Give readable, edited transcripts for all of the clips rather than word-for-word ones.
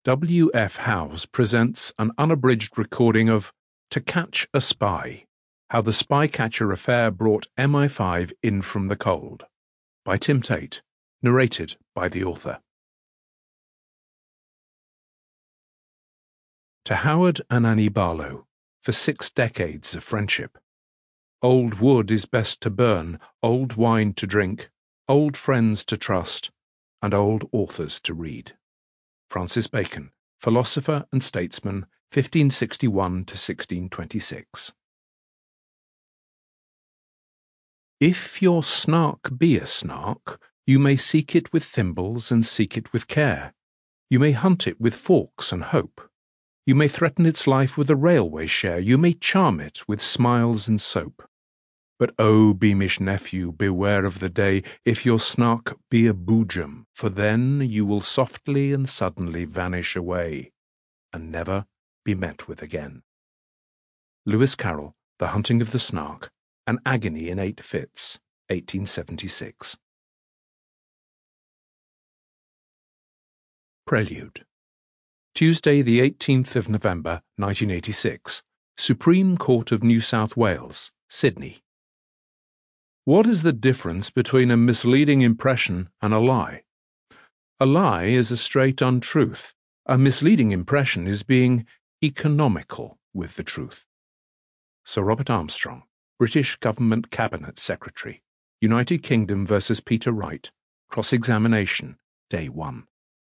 W. F. Howes presents an unabridged recording of To Catch a Spy, How the Spycatcher Affair Brought MI5 in from the Cold, by Tim Tate, narrated by the author. To Howard and Annie Barlow, for 6 decades of friendship. Old wood is best to burn, old wine to drink, old friends to trust, and old authors to read. Francis Bacon, philosopher and statesman, 1561 to 1626. If your snark be a snark, you may seek it with thimbles and seek it with care. You may hunt it with forks and hope. You may threaten its life with a railway share. You may charm it with smiles and soap. But oh, beamish nephew, beware of the day if your snark be a boojum, for then you will softly and suddenly vanish away, and never be met with again. Lewis Carroll, The Hunting of the Snark, An Agony in 8 Fits, 1876. Prelude. Tuesday, the 18th of November, 1986. Supreme Court of New South Wales, Sydney. What is the difference between a misleading impression and a lie? A lie is a straight untruth. A misleading impression is being economical with the truth. Sir Robert Armstrong, British Government Cabinet Secretary, United Kingdom versus Peter Wright, Cross-Examination, Day 1.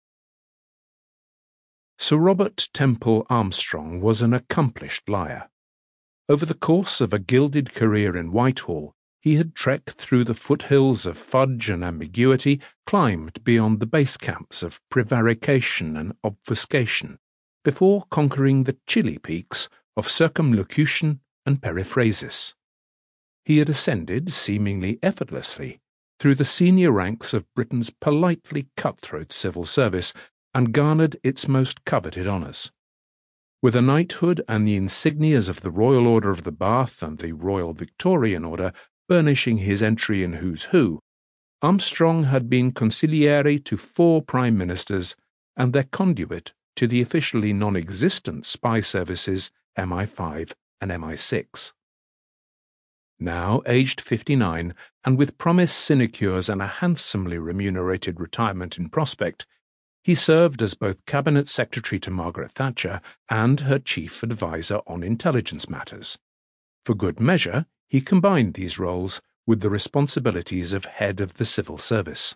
Sir Robert Temple Armstrong was an accomplished liar. Over the course of a gilded career in Whitehall, he had trekked through the foothills of fudge and ambiguity, climbed beyond the base camps of prevarication and obfuscation, before conquering the chilly peaks of circumlocution and periphrasis. He had ascended, seemingly effortlessly, through the senior ranks of Britain's politely cutthroat civil service and garnered its most coveted honours. With a knighthood and the insignias of the Royal Order of the Bath and the Royal Victorian Order burnishing his entry in Who's Who, Armstrong had been consigliere to 4 prime ministers and their conduit to the officially non-existent spy services MI5 and MI6. Now, aged 59, and with promised sinecures and a handsomely remunerated retirement in prospect, he served as both Cabinet Secretary to Margaret Thatcher and her chief adviser on intelligence matters. For good measure, he combined these roles with the responsibilities of head of the civil service.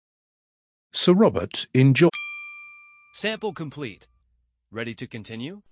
Sir Robert enjoyed. Sample complete. Ready to continue?